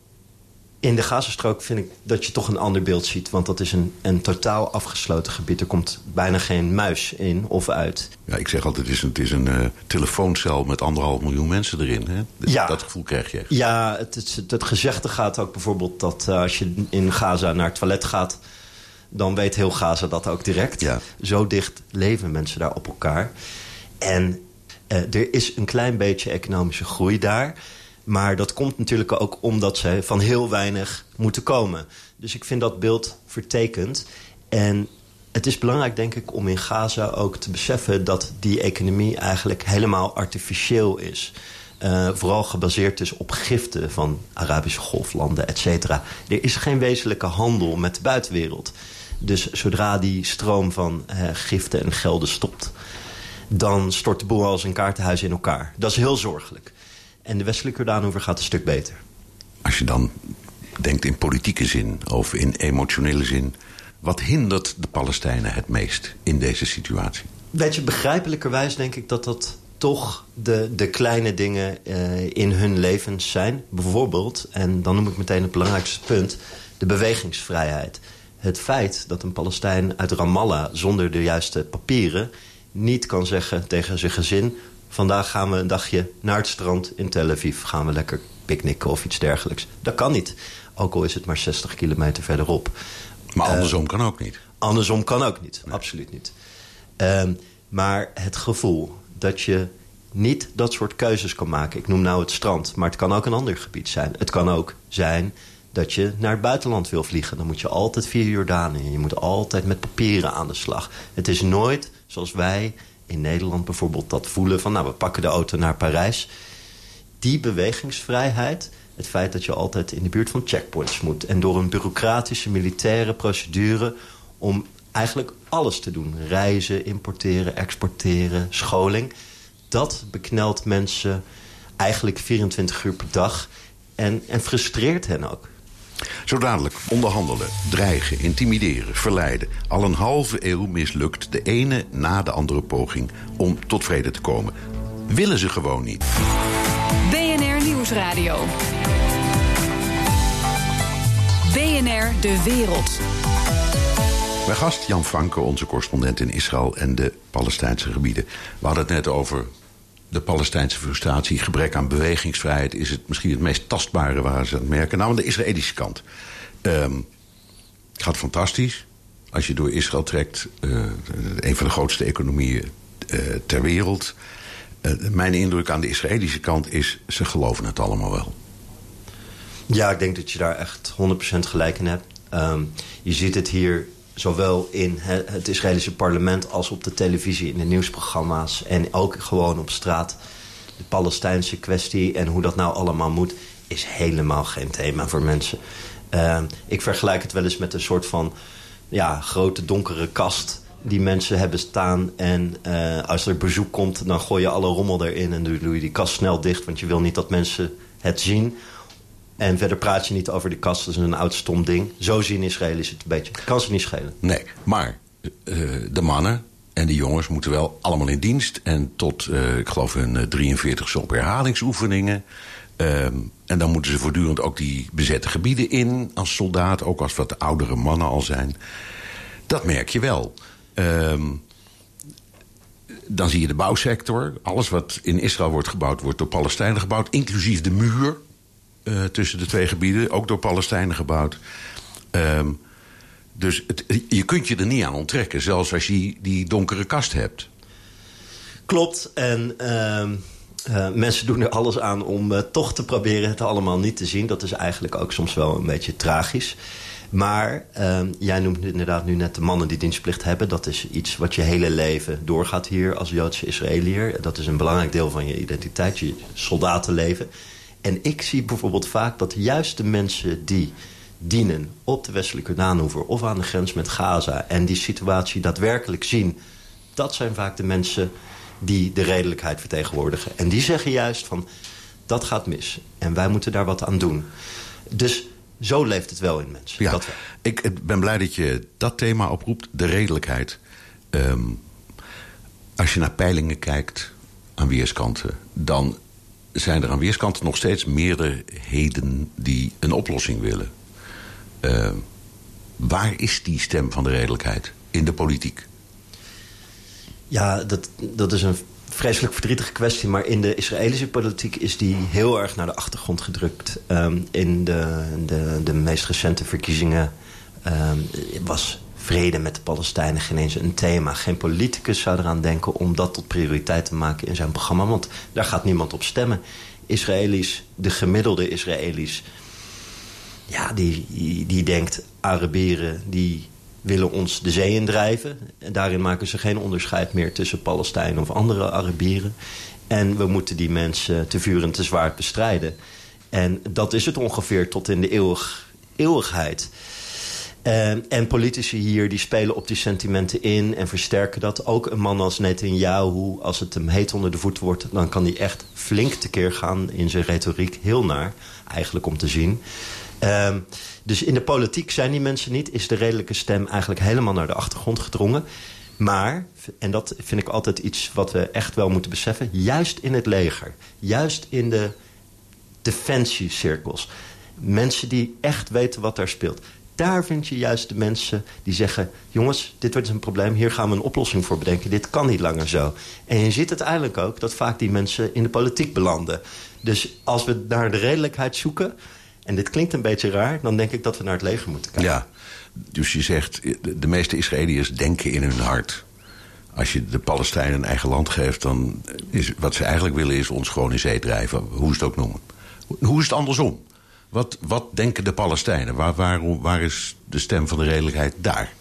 in de Gazastrook vind ik dat je toch een ander beeld ziet. Want dat is een, een totaal afgesloten gebied. Er komt bijna geen muis in of uit. Ja, ik zeg altijd, het is een, het is een uh, telefooncel met anderhalf miljoen mensen erin. Hè? Dat, ja, dat gevoel krijg je echt. Ja, het, het, het gezegde gaat ook bijvoorbeeld dat uh, als je in Gaza naar het toilet gaat... dan weet heel Gaza dat ook direct. Ja. Zo dicht leven mensen daar op elkaar. En... Uh, er is een klein beetje economische groei daar. Maar dat komt natuurlijk ook omdat ze van heel weinig moeten komen. Dus ik vind dat beeld vertekend. En het is belangrijk, denk ik, om in Gaza ook te beseffen... dat die economie eigenlijk helemaal artificieel is. Uh, vooral gebaseerd is op giften van Arabische golflanden, et cetera. Er is geen wezenlijke handel met de buitenwereld. Dus zodra die stroom van uh, giften en gelden stopt... dan stort de boel als een kaartenhuis in elkaar. Dat is heel zorgelijk. En de westelijke Jordaanoever gaat een stuk beter. Als je dan denkt in politieke zin of in emotionele zin... wat hindert de Palestijnen het meest in deze situatie? Weet je, begrijpelijkerwijs denk ik dat dat toch de, de kleine dingen uh, in hun levens zijn. Bijvoorbeeld, en dan noem ik meteen het belangrijkste punt... de bewegingsvrijheid. Het feit dat een Palestijn uit Ramallah zonder de juiste papieren... niet kan zeggen tegen zijn gezin... vandaag gaan we een dagje naar het strand in Tel Aviv. Gaan we lekker picknicken of iets dergelijks. Dat kan niet. Ook al is het maar zestig kilometer verderop. Maar andersom uh, kan ook niet. Andersom kan ook niet. Nee. Absoluut niet. Uh, maar het gevoel dat je niet dat soort keuzes kan maken. Ik noem nou het strand, maar het kan ook een ander gebied zijn. Het kan ook zijn dat je naar het buitenland wil vliegen. Dan moet je altijd via Jordanië. Je moet altijd met papieren aan de slag. Het is nooit zoals wij in Nederland bijvoorbeeld dat voelen... van nou, we pakken de auto naar Parijs. Die bewegingsvrijheid, het feit dat je altijd in de buurt van checkpoints moet... en door een bureaucratische militaire procedure... om eigenlijk alles te doen. Reizen, importeren, exporteren, scholing. Dat beknelt mensen eigenlijk vierentwintig uur per dag... en, en frustreert hen ook. Zo dadelijk onderhandelen, dreigen, intimideren, verleiden. Al een halve eeuw mislukt de ene na de andere poging om tot vrede te komen. Willen ze gewoon niet. B N R Nieuwsradio. B N R De Wereld. Mijn gast Jan Franke, onze correspondent in Israël en de Palestijnse gebieden. We hadden het net over de Palestijnse frustratie, gebrek aan bewegingsvrijheid... is het misschien het meest tastbare waar ze aan het merken. Nou, aan de Israëlische kant. Um, het gaat fantastisch. Als je door Israël trekt, uh, een van de grootste economieën uh, ter wereld. Uh, mijn indruk aan de Israëlische kant is, ze geloven het allemaal wel. Ja, ik denk dat je daar echt honderd procent gelijk in hebt. Um, je ziet het hier zowel in het Israëlische parlement als op de televisie, in de nieuwsprogramma's en ook gewoon op straat. De Palestijnse kwestie en hoe dat nou allemaal moet, is helemaal geen thema voor mensen. Uh, ik vergelijk het wel eens met een soort van ja, grote donkere kast die mensen hebben staan. En uh, als er bezoek komt, dan gooi je alle rommel erin en doe je die kast snel dicht, want je wil niet dat mensen het zien. En verder praat je niet over de kast, dat is een oud stom ding. Zo zien Israëli's het een beetje. Kan ze niet schelen. Nee, maar uh, de mannen en de jongens moeten wel allemaal in dienst. En tot, uh, ik geloof, hun drieënveertigste op herhalingsoefeningen. Um, en dan moeten ze voortdurend ook die bezette gebieden in als soldaat. Ook als wat oudere mannen al zijn. Dat merk je wel. Um, dan zie je de bouwsector. Alles wat in Israël wordt gebouwd, wordt door Palestijnen gebouwd. Inclusief de muur. Uh, tussen de twee gebieden, ook door Palestijnen gebouwd. Um, dus het, je kunt je er niet aan onttrekken, zelfs als je die, die donkere kast hebt. Klopt, en uh, uh, mensen doen er alles aan om uh, toch te proberen het allemaal niet te zien. Dat is eigenlijk ook soms wel een beetje tragisch. Maar uh, jij noemt inderdaad nu net de mannen die dienstplicht hebben. Dat is iets wat je hele leven doorgaat hier als Joodse Israëliër. Dat is een belangrijk deel van je identiteit, je soldatenleven. En ik zie bijvoorbeeld vaak dat juist de mensen die dienen op de westelijke Jordaanoever of aan de grens met Gaza en die situatie daadwerkelijk zien, dat zijn vaak de mensen die de redelijkheid vertegenwoordigen. En die zeggen juist van, dat gaat mis. En wij moeten daar wat aan doen. Dus zo leeft het wel in mensen. Ja, dat wel. Ik ben blij dat je dat thema oproept, de redelijkheid. Um, als je naar peilingen kijkt aan weerskanten, dan zijn er aan weerskanten nog steeds meerderheden die een oplossing willen. Uh, waar is die stem van de redelijkheid in de politiek? Ja, dat, dat is een vreselijk verdrietige kwestie. Maar in de Israëlische politiek is die heel erg naar de achtergrond gedrukt. Um, in de, de, de meest recente verkiezingen um, was vrede met de Palestijnen geen eens een thema. Geen politicus zou eraan denken om dat tot prioriteit te maken in zijn programma. Want daar gaat niemand op stemmen. Israëli's, de gemiddelde Israëli's, ja, die, die, die denkt Arabieren die willen ons de zee indrijven. En daarin maken ze geen onderscheid meer tussen Palestijnen of andere Arabieren. En we moeten die mensen te vuur en te zwaard bestrijden. En dat is het ongeveer tot in de eeuwig, eeuwigheid. Uh, en politici hier die spelen op die sentimenten in en versterken dat. Ook een man als Netanyahu, als het hem heet onder de voet wordt, dan kan hij echt flink tekeer gaan in zijn retoriek. Heel naar, eigenlijk om te zien. Uh, dus in de politiek zijn die mensen niet. Is de redelijke stem eigenlijk helemaal naar de achtergrond gedrongen. Maar, en dat vind ik altijd iets wat we echt wel moeten beseffen, juist in het leger, juist in de defensiecirkels, mensen die echt weten wat daar speelt, daar vind je juist de mensen die zeggen, jongens, dit wordt een probleem, hier gaan we een oplossing voor bedenken, dit kan niet langer zo. En je ziet uiteindelijk ook dat vaak die mensen in de politiek belanden. Dus als we naar de redelijkheid zoeken, en dit klinkt een beetje raar, dan denk ik dat we naar het leger moeten kijken. Ja, dus je zegt, de meeste Israëliërs denken in hun hart. Als je de Palestijnen een eigen land geeft, dan is wat ze eigenlijk willen is ons gewoon in zee drijven. Hoe ze het ook noemen. Hoe is het andersom? Wat, wat denken de Palestijnen? Waar, waar, waar is de stem van de redelijkheid daar?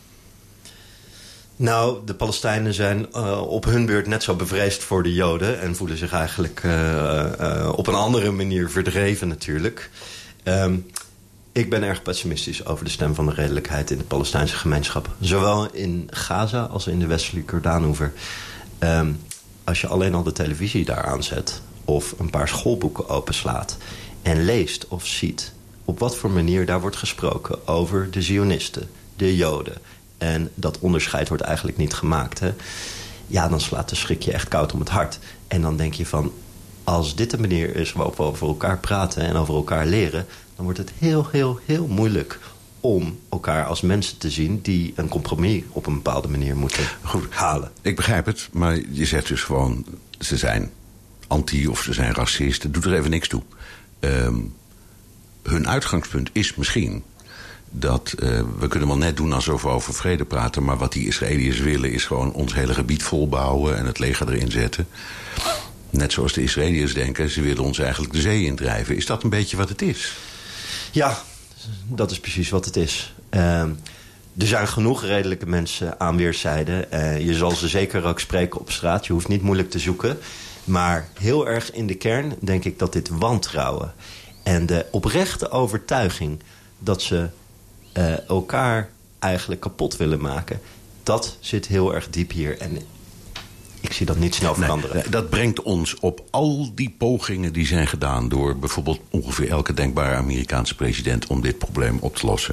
Nou, de Palestijnen zijn uh, op hun beurt net zo bevreesd voor de Joden en voelen zich eigenlijk uh, uh, op een andere manier verdreven natuurlijk. Um, ik ben erg pessimistisch over de stem van de redelijkheid in de Palestijnse gemeenschap. Zowel in Gaza als in de westelijke Jordaanoever. Um, als je alleen al de televisie daar aanzet of een paar schoolboeken openslaat en leest of ziet op wat voor manier daar wordt gesproken over de Zionisten, de Joden. En dat onderscheid wordt eigenlijk niet gemaakt. Hè? Ja, dan slaat de schrik je echt koud om het hart. En dan denk je van, als dit de manier is waarop we over elkaar praten en over elkaar leren, dan wordt het heel, heel, heel moeilijk om elkaar als mensen te zien die een compromis op een bepaalde manier moeten Goed, halen. Ik begrijp het, maar je zegt dus gewoon, ze zijn anti of ze zijn racist. Het doet er even niks toe. Um, hun uitgangspunt is misschien dat uh, we kunnen wel net doen alsof we over vrede praten, maar wat die Israëliërs willen is gewoon ons hele gebied volbouwen en het leger erin zetten. Net zoals de Israëliërs denken, ze willen ons eigenlijk de zee indrijven. Is dat een beetje wat het is? Ja, dat is precies wat het is. Uh, er zijn genoeg redelijke mensen aan weerszijden. Uh, je zal ze zeker ook spreken op straat. Je hoeft niet moeilijk te zoeken. Maar heel erg in de kern denk ik dat dit wantrouwen en de oprechte overtuiging dat ze uh, elkaar eigenlijk kapot willen maken, dat zit heel erg diep hier. En ik zie dat niet snel veranderen. Nee, dat brengt ons op al die pogingen die zijn gedaan door bijvoorbeeld ongeveer elke denkbare Amerikaanse president om dit probleem op te lossen.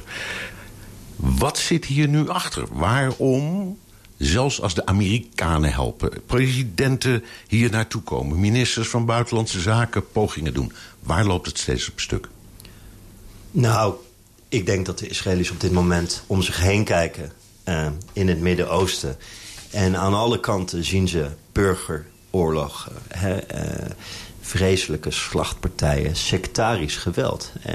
Wat zit hier nu achter? Waarom, zelfs als de Amerikanen helpen, presidenten hier naartoe komen, ministers van Buitenlandse Zaken pogingen doen, waar loopt het steeds op stuk? Nou, ik denk dat de Israëli's op dit moment om zich heen kijken uh, in het Midden-Oosten. En aan alle kanten zien ze burgeroorlog, he, uh, vreselijke slachtpartijen, sectarisch geweld. Uh,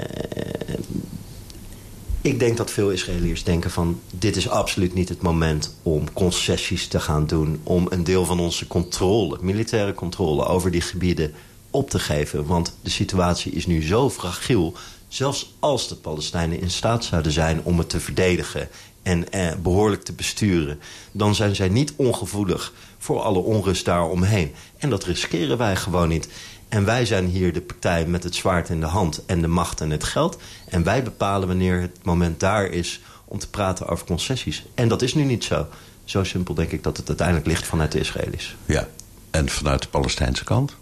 ik denk dat veel Israëliërs denken van, dit is absoluut niet het moment om concessies te gaan doen, om een deel van onze controle, militaire controle over die gebieden op te geven. Want de situatie is nu zo fragiel, zelfs als de Palestijnen in staat zouden zijn om het te verdedigen en eh, behoorlijk te besturen, dan zijn zij niet ongevoelig voor alle onrust daaromheen. En dat riskeren wij gewoon niet. En wij zijn hier de partij met het zwaard in de hand en de macht en het geld. En wij bepalen wanneer het moment daar is om te praten over concessies. En dat is nu niet zo. Zo simpel denk ik dat het uiteindelijk ligt vanuit de Israëli's. Ja, en vanuit de Palestijnse kant?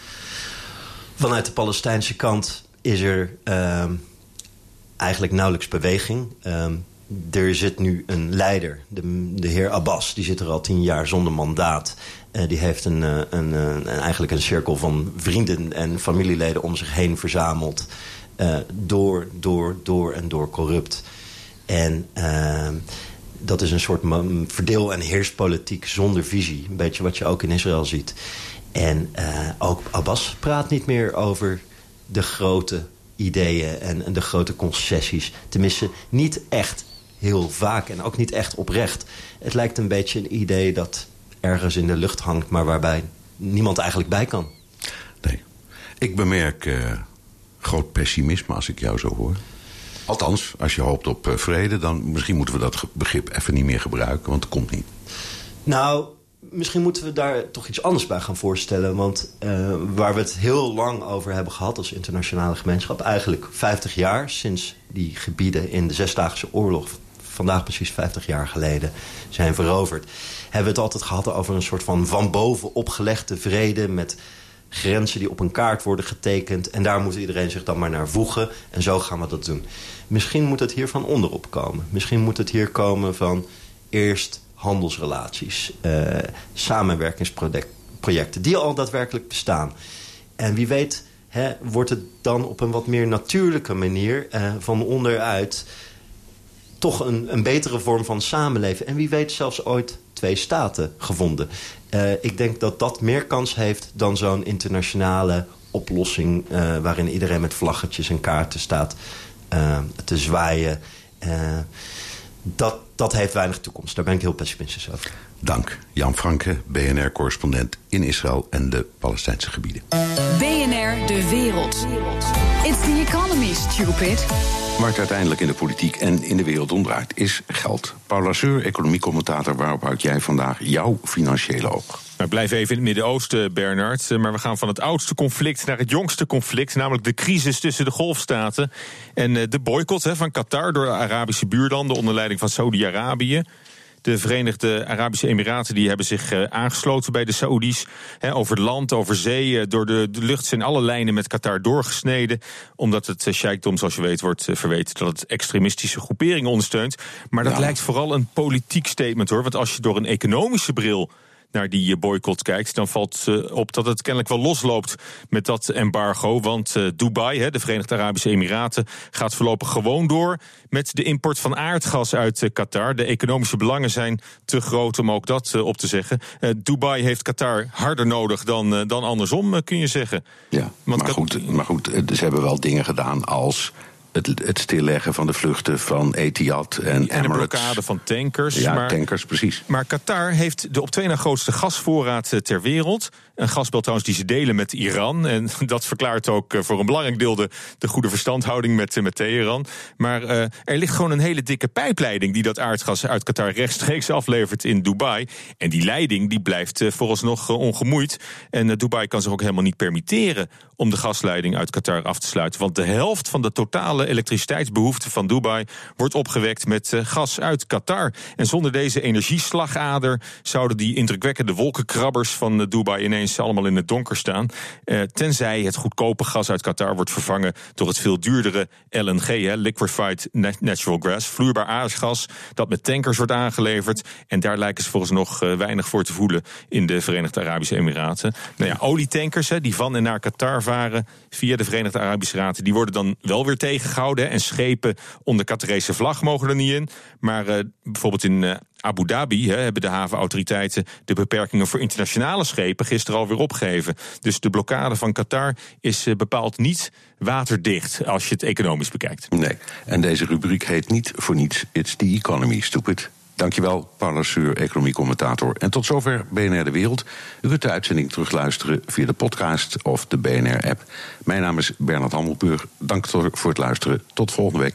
Vanuit de Palestijnse kant is er uh, eigenlijk nauwelijks beweging. Uh, er zit nu een leider, de, de heer Abbas. Die zit er al tien jaar zonder mandaat. Uh, die heeft een, uh, een, uh, een, eigenlijk een cirkel van vrienden en familieleden om zich heen verzameld. Uh, door, door, door en door corrupt. En uh, dat is een soort verdeel- en heerspolitiek zonder visie. Een beetje wat je ook in Israël ziet. En uh, ook Abbas praat niet meer over de grote ideeën en, en de grote concessies. Tenminste, niet echt heel vaak en ook niet echt oprecht. Het lijkt een beetje een idee dat ergens in de lucht hangt, maar waarbij niemand eigenlijk bij kan. Nee. Ik bemerk uh, groot pessimisme als ik jou zo hoor. Althans, als je hoopt op uh, vrede, dan misschien moeten we dat begrip even niet meer gebruiken, want het komt niet. Nou, misschien moeten we daar toch iets anders bij gaan voorstellen. Want uh, waar we het heel lang over hebben gehad als internationale gemeenschap, eigenlijk vijftig jaar sinds die gebieden in de Zesdaagse Oorlog, vandaag precies vijftig jaar geleden, zijn veroverd, hebben we het altijd gehad over een soort van van boven opgelegde vrede met grenzen die op een kaart worden getekend. En daar moet iedereen zich dan maar naar voegen. En zo gaan we dat doen. Misschien moet het hier van onderop komen. Misschien moet het hier komen van eerst handelsrelaties, uh, samenwerkingsprojecten die al daadwerkelijk bestaan. En wie weet, hè, wordt het dan op een wat meer natuurlijke manier uh, van onderuit toch een, een betere vorm van samenleven. En wie weet zelfs ooit twee staten gevonden. Uh, ik denk dat dat meer kans heeft dan zo'n internationale oplossing Uh, waarin iedereen met vlaggetjes en kaarten staat uh, te zwaaien. Uh, dat, dat heeft weinig toekomst. Daar ben ik heel pessimistisch over. Dank. Jan Franke, B N R-correspondent in Israël en de Palestijnse gebieden. B N R De Wereld. It's the economy, stupid. Waar het uiteindelijk in de politiek en in de wereld om draait, is geld. Paul Lasseur, economiecommentator, waarop houd jij vandaag jouw financiële oog? We blijven even in het Midden-Oosten, Bernard. Maar we gaan van het oudste conflict naar het jongste conflict, namelijk de crisis tussen de golfstaten en de boycott van Qatar door de Arabische buurlanden onder leiding van Saudi-Arabië. De Verenigde Arabische Emiraten die hebben zich uh, aangesloten bij de Saoedi's. He, over land, over zee, uh, door de, de lucht zijn alle lijnen met Qatar doorgesneden. Omdat het uh, sheikdom, zoals je weet, wordt uh, verweten dat het extremistische groeperingen ondersteunt. Maar dat ja. lijkt vooral een politiek statement, hoor. Want als je door een economische bril naar die boycott kijkt, dan valt uh, op dat het kennelijk wel losloopt met dat embargo. Want uh, Dubai, he, de Verenigde Arabische Emiraten, gaat voorlopig gewoon door met de import van aardgas uit uh, Qatar. De economische belangen zijn te groot om ook dat uh, op te zeggen. Uh, Dubai heeft Qatar harder nodig dan, uh, dan andersom, uh, kun je zeggen. Ja, Want maar, goed, maar goed, ze hebben wel dingen gedaan als Het, het stilleggen van de vluchten van Etihad en, en En de blokkade van tankers. Ja, maar, tankers, precies. Maar Qatar heeft de op twee na grootste gasvoorraad ter wereld. Een gasbel trouwens die ze delen met Iran. En dat verklaart ook voor een belangrijk deel de, de goede verstandhouding met, met Teheran. Maar uh, er ligt gewoon een hele dikke pijpleiding die dat aardgas uit Qatar rechtstreeks aflevert in Dubai. En die leiding die blijft uh, vooralsnog uh, ongemoeid. En uh, Dubai kan zich ook helemaal niet permitteren om de gasleiding uit Qatar af te sluiten. Want de helft van de totale elektriciteitsbehoefte van Dubai wordt opgewekt met uh, gas uit Qatar. En zonder deze energieslagader zouden die indrukwekkende wolkenkrabbers van uh, Dubai ineens allemaal in het donker staan. Uh, tenzij het goedkope gas uit Qatar wordt vervangen door het veel duurdere L N G, hè, liquefied natural gas, vloeibaar aardgas, dat met tankers wordt aangeleverd. En daar lijken ze volgens nog uh, weinig voor te voelen in de Verenigde Arabische Emiraten. Nou ja, olietankers hè, die van en naar Qatar varen via de Verenigde Arabische Emiraten, die worden dan wel weer tegengehouden. Hè, en schepen onder Qatarese vlag mogen er niet in. Maar uh, bijvoorbeeld in uh, Abu Dhabi he, hebben de havenautoriteiten de beperkingen voor internationale schepen gisteren alweer opgeheven. Dus de blokkade van Qatar is uh, bepaald niet waterdicht als je het economisch bekijkt. Nee, en deze rubriek heet niet voor niets It's the economy, stupid. Dankjewel, Paul Lasseur, economiecommentator. En tot zover B N R De Wereld. U kunt de uitzending terugluisteren via de podcast of de B N R-app. Mijn naam is Bernard Hammelburg. Dank voor het luisteren. Tot volgende week.